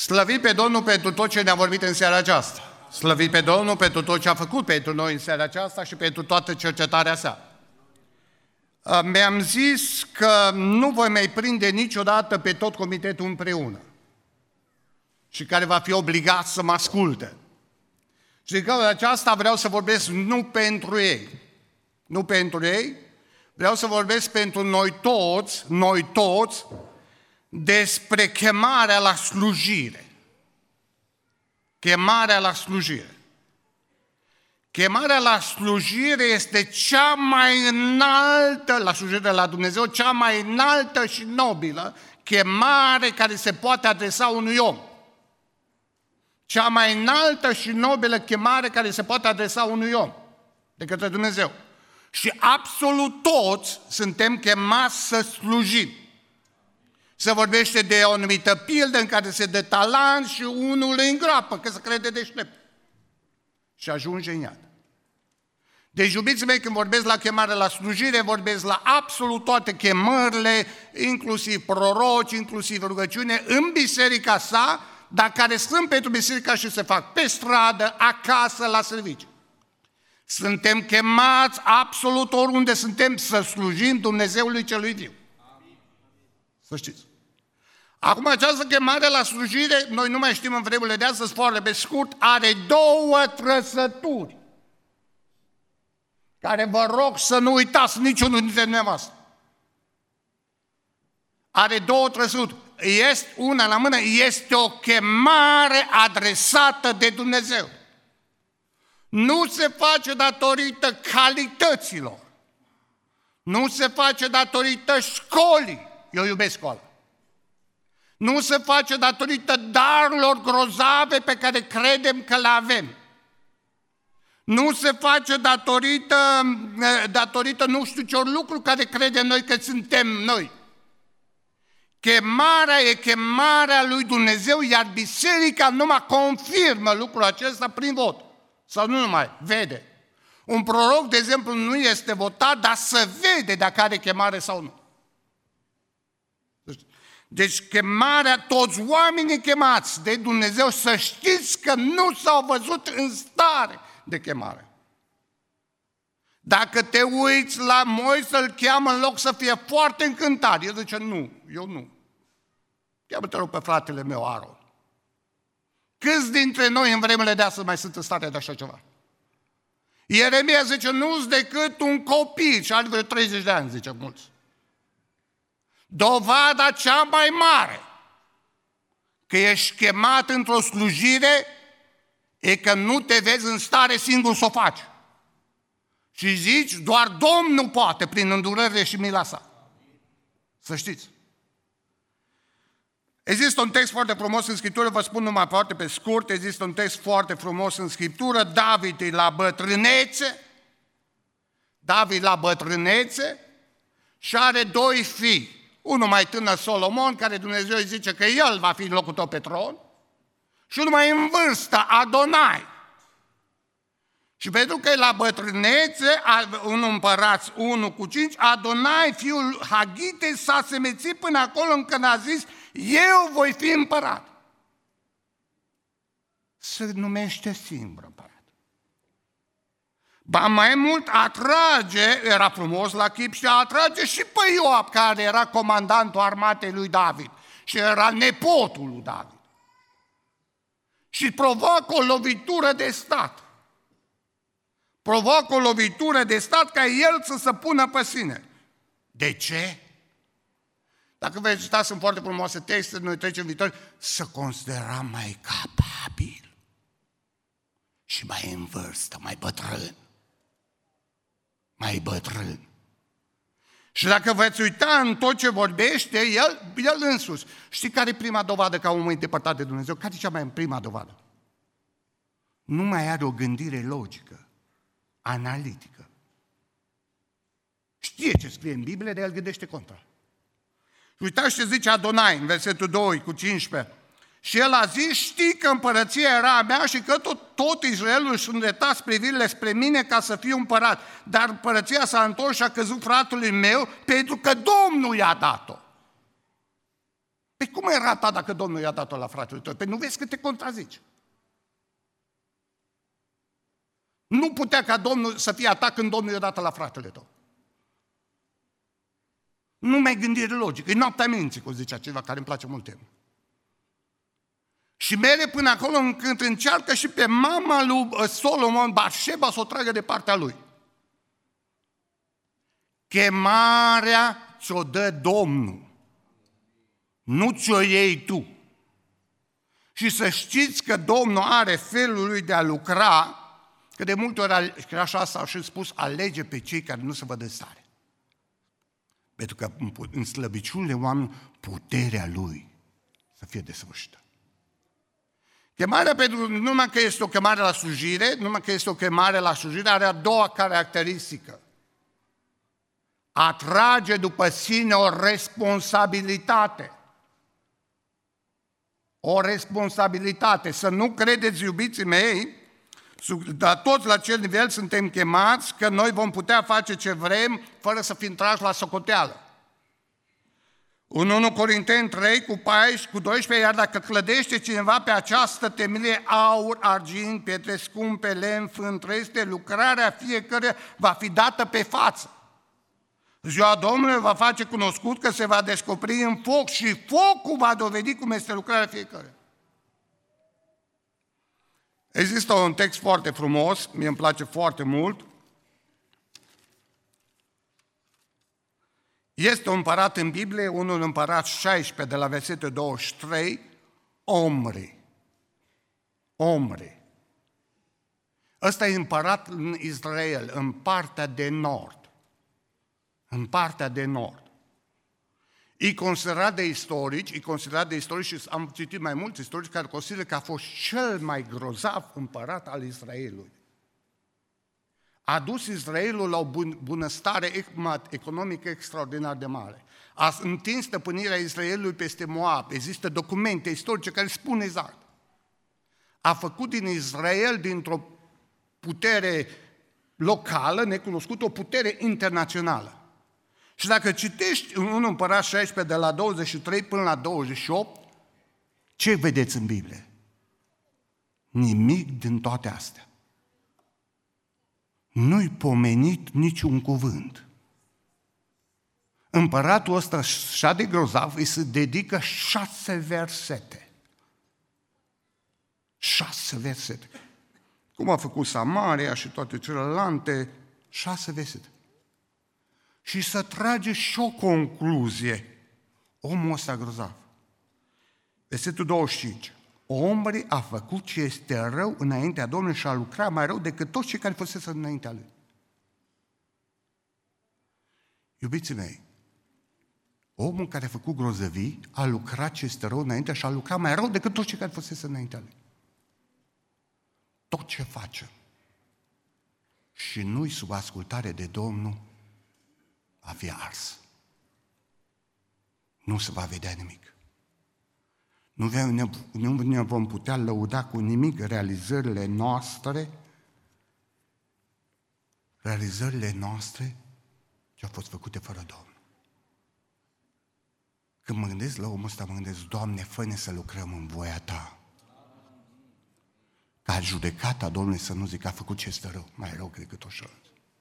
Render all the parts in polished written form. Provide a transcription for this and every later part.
Slăvit pe Domnul pentru tot ce ne-a vorbit în seara aceasta. Slăvit pe Domnul pentru tot ce a făcut pentru noi în seara aceasta și pentru toată cercetarea sa. Mi-am zis că nu voi mai prinde niciodată pe tot comitetul împreună și care va fi obligat să mă asculte. Și din cauza aceasta vreau să vorbesc nu pentru ei. Nu pentru ei, vreau să vorbesc pentru noi toți, despre chemarea la slujire. Chemarea la slujire. Chemarea la slujire este cea mai înaltă, la slujire la Dumnezeu, cea mai înaltă și nobilă chemare care se poate adresa unui om. Cea mai înaltă și nobilă chemare care se poate adresa unui om de către Dumnezeu. Și absolut toți suntem chemați să slujim. Se vorbește de o anumită pildă în care se dă talent și unul îi îngroapă, că se crede deștept. Și ajunge în iad. Deci, iubiții mei, când vorbesc la chemare la slujire, vorbesc la absolut toate chemările, inclusiv proroci, inclusiv rugăciune, în biserica sa, dar care sunt pentru biserica și se fac pe stradă, acasă, la serviciu. Suntem chemați absolut oriunde suntem să slujim Dumnezeului celui viu. Să știți. Acum, această chemare la slujire, noi nu mai știm în vremurile de astăzi, foarte pe scurt, are două trăsături, care vă rog să nu uitați niciunul dintre dumneavoastră. Are două trăsături. Este una la mână, este o chemare adresată de Dumnezeu. Nu se face datorită calităților. Nu se face datorită școlii. Eu iubesc școala. Nu se face datorită darurilor grozave pe care credem că le avem. Nu se face datorită nu știu ce lucru care credem noi că suntem noi. Chemarea e chemarea lui Dumnezeu, iar biserica numai confirmă lucrul acesta prin vot. Sau nu numai, vede. Un proroc, de exemplu, nu este votat, dar se vede dacă are chemare sau nu. Deci chemarea, toți oamenii chemați de Dumnezeu, să știți că nu s-au văzut în stare de chemare. Dacă te uiți la Moise, îl cheamă în loc să fie foarte încântat. El zice, nu, eu nu. Cheamă-te rog pe fratele meu, Aron. Câți dintre noi în vremurile de astăzi mai sunt în stare de așa ceva? Ieremia zice, nu-s decât un copil și are vreo 30 de ani, zice mulți. Dovada cea mai mare că ești chemat într-o slujire e că nu te vezi în stare singur să o faci. Și zici, doar Domnul poate, prin îndurările și mila sa. Să știți. Există un text foarte frumos în Scriptură, vă spun numai foarte pe scurt, există un text foarte frumos în Scriptură, David e la bătrânețe și are doi fii. Unul mai tânăr, Solomon, care Dumnezeu îi zice că el va fi locul tău pe tron, și unul mai în vârstă, Adonai. Și pentru că e la bătrânețe, un împărat 1:5, Adonai, fiul Hagite, s-a semețit până acolo încât a zis, eu voi fi împărat. Se numește singur împărat. Ba mai mult atrage, era frumos la chip și atrage și pe Ioab, care era comandantul armatei lui David și era nepotul lui David. Și provoacă o lovitură de stat. Provoacă o lovitură de stat ca el să se pună pe sine. De ce? Dacă vă citați, sunt foarte frumoase texte, noi trecem viitor, să considerăm mai capabil și mai în vârstă, mai bătrân. Mai bătrân. Și dacă veți uita în tot ce vorbește, el însuși. Știi care e prima dovadă că omul e depărtat de Dumnezeu? Care e cea mai prima dovadă? Nu mai are o gândire logică, analitică. Știe ce scrie în Biblie, dar el gândește contra. Uitați ce zice Adonai în versetul 2:15. Și el a zis, știi că împărăția era a mea și că tot Israelul își îndrepta privirile spre mine ca să fiu împărat. Dar împărăția s-a întors și a căzut fratului meu pentru că Domnul i-a dat-o. Păi cum era ta dacă Domnul i-a dat-o la fratele tău? Păi nu vezi că te contrazici. Nu putea ca Domnul să fie a ta când Domnul i-a dat-o la fratele tău. Nu mai gândire logică, e noaptea minții, cum zicea ceva care îmi place mult termen. Și mere până acolo încât încearcă și pe mama lui Solomon, Batșeba, să o tragă de partea lui. Chemarea ți-o dă Domnul, nu ți-o iei tu. Și să știți că Domnul are felul lui de a lucra, că de multe ori, că așa s-a și spus, alege pe cei care nu se văd în stare. Pentru că în slăbiciunile oamenilor, puterea lui să fie desăvârșită. Chemarea pentru, numai că este o chemare la slujire, are a doua caracteristică. Atrage după sine o responsabilitate. O responsabilitate. Să nu credeți, iubiții mei, dar toți la acel nivel suntem chemați că noi vom putea face ce vrem fără să fim trași la socoteală. În 1 Corinteni 3 cu 12, iar dacă clădește cineva pe această temelie aur, argint, pietre scumpe, lemn, fân, treste, lucrarea fiecare va fi dată pe față. Ziua Domnului va face cunoscut că se va descoperi în foc și focul va dovedi cum este lucrarea fiecare. Există un text foarte frumos, mie îmi place foarte mult. Este un împărat în Biblie, unul Împărat 16, de la versetul 23, Omri. Ăsta e împărat în Israel, în partea de nord. E considerat de istorici și am citit mai mulți istorici care consideră că a fost cel mai grozav împărat al Israelului. A dus Israelul la o bunăstare economică extraordinar de mare. A întins stăpânirea Israelului peste Moab. Există documente istorice care spun exact. A făcut din Israel, dintr-o putere locală, necunoscută, o putere internațională. Și dacă citești în 1 Împărat 16, de la 23 până la 28, ce vedeți în Biblie? Nimic din toate astea. Nu-i pomenit niciun cuvânt. Împăratul ăsta așa de grozav îi se dedică 6 versete. 6 versete. Cum a făcut Samaria și toate celelalte, 6 versete. Și să trage și o concluzie. Omul ăsta grozav. Versetul 25. Omri a făcut ce este rău înaintea Domnului și a lucrat mai rău decât toți cei care fusese înaintea lui. Iubiții mei, omul care a făcut grozăvii a lucrat ce este rău înaintea și a lucrat mai rău decât toți cei care fusese înaintea lui. Tot ce face și nu-i sub ascultare de Domnul va fi ars. Nu se va vedea nimic. Nu ne vom putea lăuda cu nimic realizările noastre ce au fost făcute fără Domnul. Când mă gândesc la omul ăsta, mă gândesc, Doamne, fă-ne să lucrăm în voia Ta. Ca judecata Domnului să nu zic că a făcut ce este rău, mai rău decât o șălăță.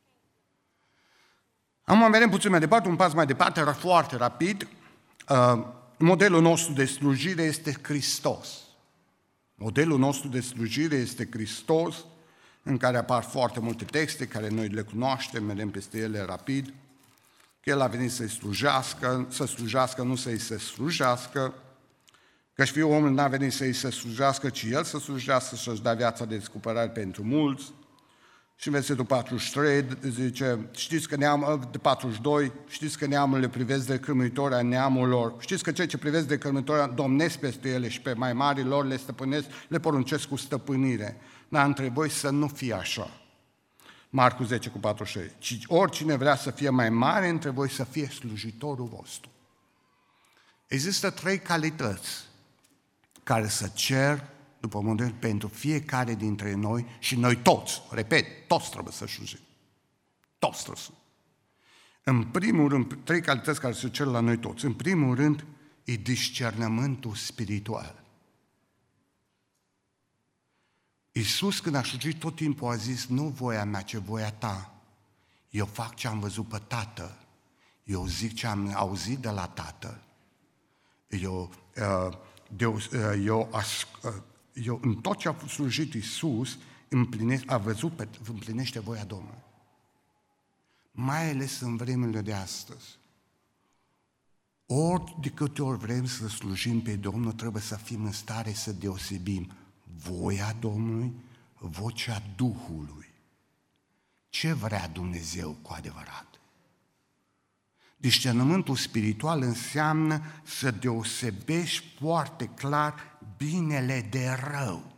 Am mergem puțin mai departe, un pas mai departe, era foarte rapid. Modelul nostru de slujire este Hristos. Modelul nostru de slujire este Hristos, în care apar foarte multe texte, care noi le cunoaștem, mergem peste ele rapid. Că El a venit să-i slujească, nu să-i se slujească, căci Fiul omului n-a venit să-i se slujească, ci El să slujească și să-și dea viața de descuperare pentru mulți. Și în versetul 43 zice, de 42, știți că neamurile privesc de cârmuitori a neamurilor, știți că cei ce privesc de cârmuitori domnesc peste ele și pe mai mari lor le stăpânesc, le poruncesc cu stăpânire. Dar între voi să nu fie așa. Marcu 10 cu 46. Ci oricine vrea să fie mai mare între voi să fie slujitorul vostru. Există 3 calități care să cer după model pentru fiecare dintre noi și noi toți, repet, toți trebuie să slujim. Toți trebuie să. În primul rând, 3 calități care se cer la noi toți. În primul rând, e discernământul spiritual. Iisus, când a slujit, tot timpul a zis, nu voia mea, ci voia ta. Eu fac ce am văzut pe Tatăl. Eu zic ce am auzit de la Tatăl. Eu în tot ce a slujit Iisus, împlinește voia Domnului. Mai ales în vremurile de astăzi. Ori de câte ori vrem să slujim pe Domnul, trebuie să fim în stare să deosebim voia Domnului, vocea Duhului. Ce vrea Dumnezeu cu adevărat? Discernământul spiritual înseamnă să deosebești foarte clar binele de rău.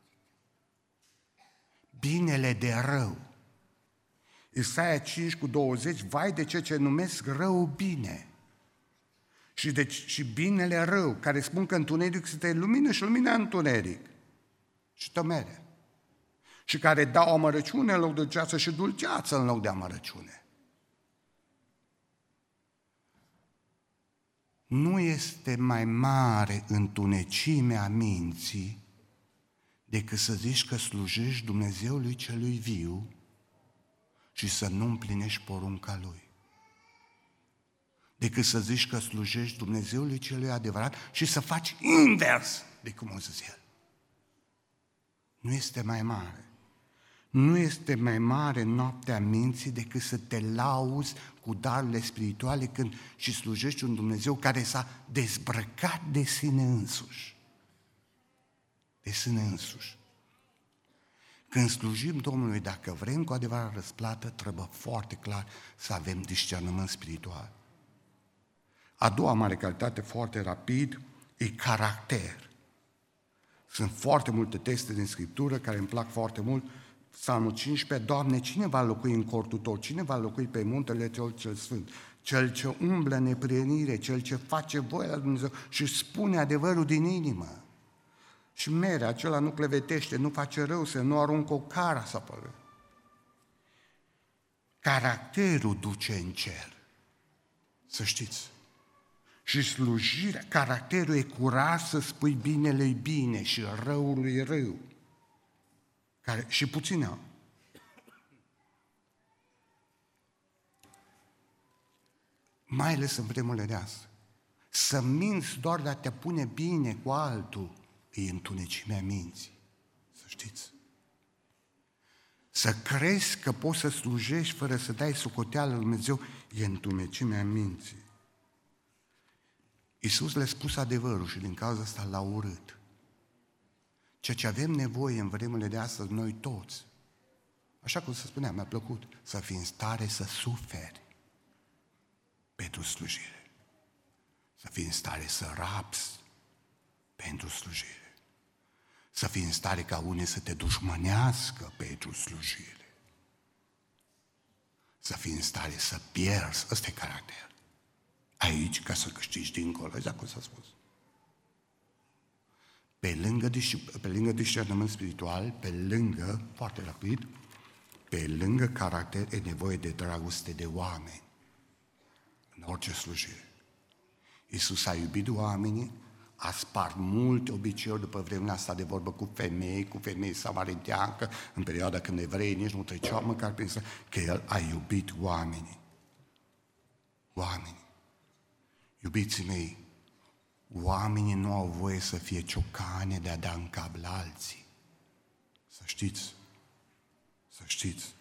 Binele de rău. Isaia 5:20, vai de ce numesc rău bine. Și binele rău, care spun că întuneric este lumină și lumina întuneric. Și tămere. Și care dau amărăciune în loc de dulceață și dulceață în loc de amărăciune. Nu este mai mare întunecimea minții decât să zici că slujești Dumnezeului celui viu și să nu împlinești porunca Lui. Decât să zici că slujești Dumnezeului celui adevărat și să faci invers de cum o zis El. Nu este mai mare. Nu este mai mare noaptea minții decât să te lauzi cu darurile spirituale când și slujești un Dumnezeu care s-a dezbrăcat de sine însuși. De sine însuși. Când slujim Domnului, dacă vrem cu adevărat răsplată, trebuie foarte clar să avem discernământ spiritual. A doua mare calitate, foarte rapid, e caracter. Sunt foarte multe texte din Scriptură care îmi plac foarte mult. Psalmul 15, Doamne, cine va locui în cortul Tău? Cine va locui pe muntele Tău cel Sfânt? Cel ce umblă în neprienire, cel ce face voia lui Dumnezeu și spune adevărul din inimă. Și mere, acela nu clevetește, nu face rău, să nu aruncă o cara să apără. Caracterul duce în cer. Să știți. Și slujirea, caracterul e curaj să spui binele-i bine și răului rău. Și puțin au. Mai ales în vremurile de astăzi. Să minți doar de a te pune bine cu altul e întunecimea minții. Să știți. Să crezi că poți să slujești fără să dai socoteală lui Dumnezeu e întunecimea minții. Iisus le-a spus adevărul și din cauza asta l-a urât. Ceea ce avem nevoie în vremurile de astăzi, noi toți, așa cum se spunea, mi-a plăcut, să fii în stare să suferi pentru slujire. Să fii în stare să rapsi pentru slujire. Să fii în stare ca unii să te dușmănească pentru slujire. Să fii în stare să pierzi, ăsta e caracter. Aici, ca să câștigi dincolo, exact cum s-a spus. Pe lângă discernământ spiritual, foarte rapid, pe lângă caracter, e nevoie de dragoste de oameni. În orice slujire. Iisus a iubit oamenii, a spart multe obiceiuri după vremea asta de vorbă cu femei samariteancă, în perioada când evreii nici nu treceau măcar prin să, că El a iubit oamenii. Oamenii. Iubiții mei, oamenii nu au voie să fie ciocane de a da în cap la alții. Să știți. Să știți.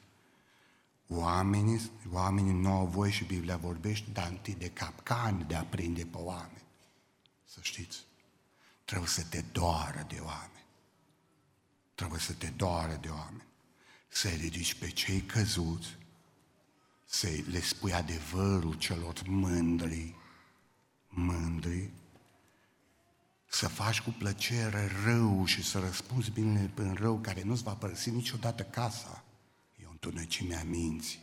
Oamenii nu au voie și Biblia vorbește de capcane, de a prinde pe oameni. Să știți. Trebuie să te doară de oameni. Trebuie să te doară de oameni. Să-i ridici pe cei căzuți, să le spui adevărul celor mândri, să faci cu plăcere rău și să răspunzi binele prin rău care nu-ți va părăsi niciodată casa. E o întunecime a minții.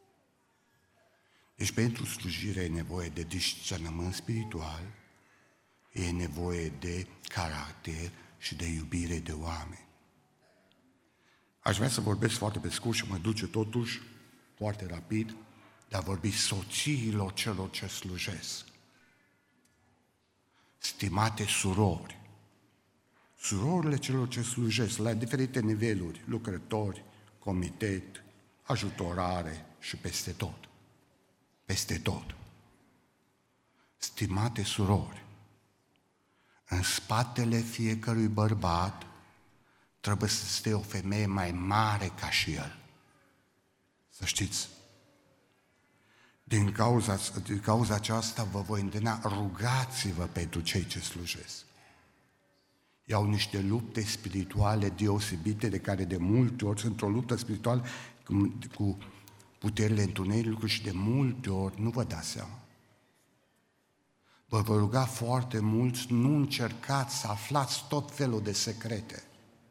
Deci pentru slujire e nevoie de discernământ spiritual, e nevoie de caracter și de iubire de oameni. Aș vrea să vorbesc foarte pe scurt și mă duce totuși foarte rapid de a vorbi soțiilor celor ce slujesc. Stimate surori, surorile celor ce slujesc la diferite niveluri, lucrători, comitet, ajutorare și peste tot. Peste tot. Stimate surori, în spatele fiecărui bărbat trebuie să stea o femeie mai mare ca și el. Să știți. Din cauza aceasta vă voi îndemna, rugați-vă pentru cei ce slujesc. Iau niște lupte spirituale deosebite de care de multe ori sunt într-o luptă spirituală cu puterile întunericului și de multe ori nu vă dați seama. Vă voi ruga foarte mult, nu încercați să aflați tot felul de secrete.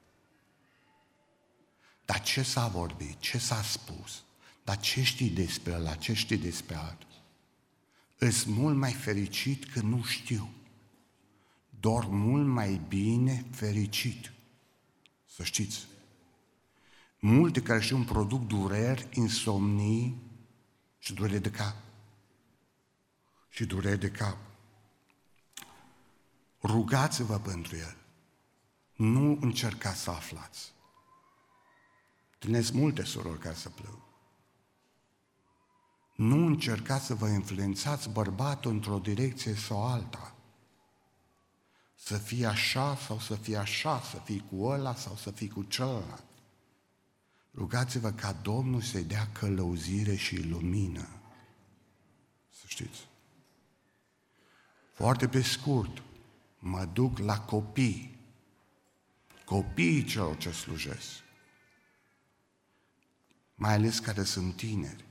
Dar ce s-a vorbit, ce s-a spus, dar ce știi despre ăla, ce știi despre altul? Îs mult mai fericit că nu știu. Doar mult mai bine fericit. Să știți. Multe care știu îmi produc dureri, insomnii și dureri de cap. Și dureri de cap. Rugați-vă pentru el. Nu încercați să aflați. Întâlnesc multe surori care să plâng. Nu încercați să vă influențați bărbatul într-o direcție sau alta. Să fie așa sau să fie așa, să fii cu ăla sau să fii cu celălalt. Rugați-vă ca Domnul să-i dea călăuzire și lumină. Să știți. Foarte pe scurt, mă duc la copii. Copiii celor ce slujesc. Mai ales care sunt tineri.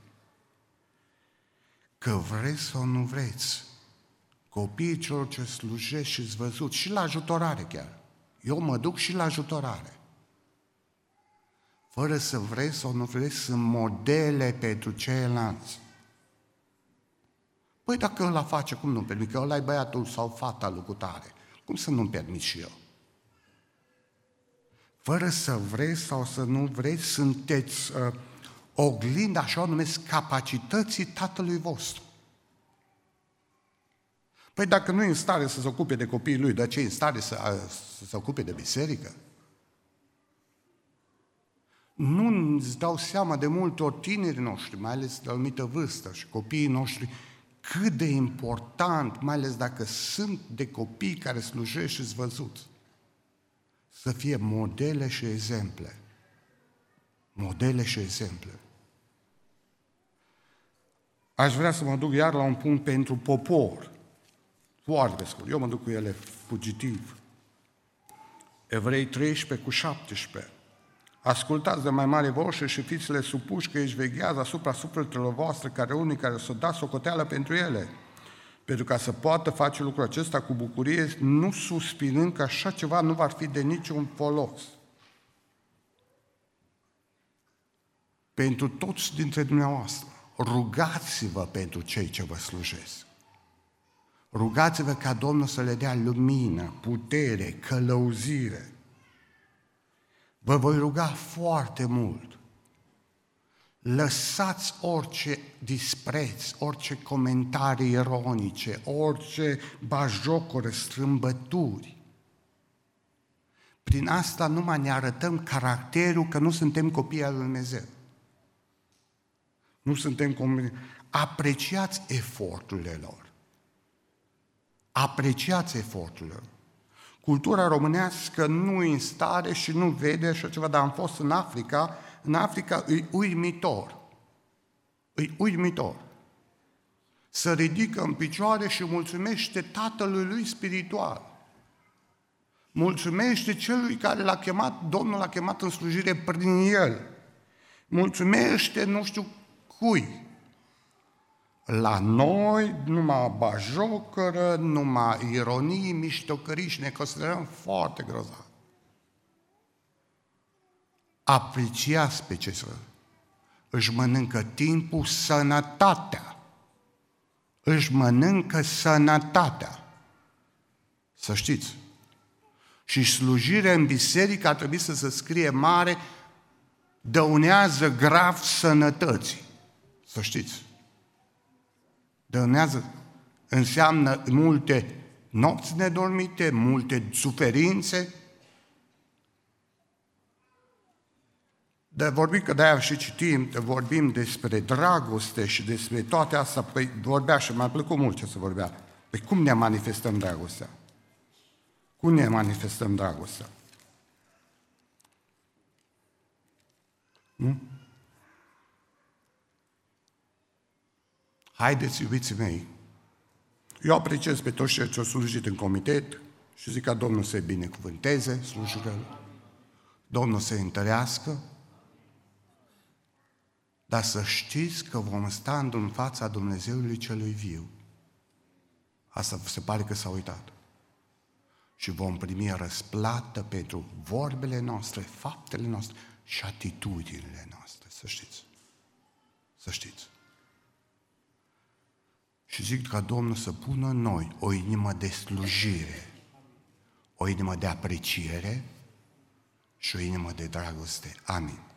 Că vreți sau nu vreți, copiii celor ce slujesc și-s văzut, și la ajutorare chiar. Eu mă duc și la ajutorare. Fără să vreți sau nu vreți, sunt modele pentru ceilalți. Păi dacă ăla face, cum nu-mi permit? Că ăla e băiatul sau fata lui cutare. Cum să nu-mi permit și eu? Fără să vreți sau să nu vreți, sunteți oglinda, așa o numesc, capacității Tatălui vostru. Păi dacă nu e în stare să se ocupe de copiii lui, de ce e în stare să se ocupe de biserică? Nu îți dau seama de multe ori tinerii noștri, mai ales de o anumită vârstă, și copiii noștri, cât de important, mai ales dacă sunt de copii care slujesc și-s văzuți, să fie modele și exemple. Modele și exemple. Aș vrea să mă duc iar la un punct pentru popor. Foarte scurt. Eu mă duc cu ele fugitiv. Evrei 13:17. Ascultați de mai mare voce și fiți-le supuși că își veghează asupra sufletelor voastre care unii care să dați socoteală pentru ele. Pentru ca să poată face lucrul acesta cu bucurie, nu suspinând că așa ceva nu va fi de niciun folos. Pentru toți dintre dumneavoastră, rugați-vă pentru cei ce vă slujesc. Rugați-vă ca Domnul să le dea lumină, putere, călăuzire. Vă voi ruga foarte mult. Lăsați orice dispreț, orice comentarii ironice, orice bajocuri, strâmbături. Prin asta numai ne arătăm caracterul că nu suntem copii al lui Dumnezeu. Nu suntem copii. Apreciați eforturile lor. Apreciați eforturile lor. Cultura românească nu e în stare și nu vede așa ceva, dar am fost în Africa. În Africa e uimitor. E uimitor. Se ridică în picioare și mulțumește tatălui lui spiritual. Mulțumește celui care l-a chemat, Domnul l-a chemat în slujire prin el. Mulțumește nu știu cui. La noi numai bajocără, numai ironii, miștocării și ne considerăm foarte grozavi. Apreciați pe ce își mănâncă timpul sănătatea. Își mănâncă sănătatea. Să știți. Și slujirea în biserică ar trebui să se scrie mare, dăunează grav sănătății. Să știți. Dăunează înseamnă multe nopți nedormite, multe suferințe. Dar vorbim, că de-aia și citim, vorbim despre dragoste și despre toate astea, păi vorbea și mi-a plăcut mult ce se vorbea. Păi cum ne manifestăm dragostea? Cum ne manifestăm dragostea? Nu? Haideți, iubiții mei, eu apreciez pe toți cei ce au slujit în comitet și zic ca Domnul să-i binecuvânteze slujirea, Domnul să-i întărească, dar să știți că vom sta în fața Dumnezeului celui viu. Asta se pare că s-a uitat. Și vom primi răsplată pentru vorbele noastre, faptele noastre și atitudinile noastre. Să știți. Să știți. Și zic ca Domnul să pună în noi o inimă de slujire, o inimă de apreciere și o inimă de dragoste. Amin.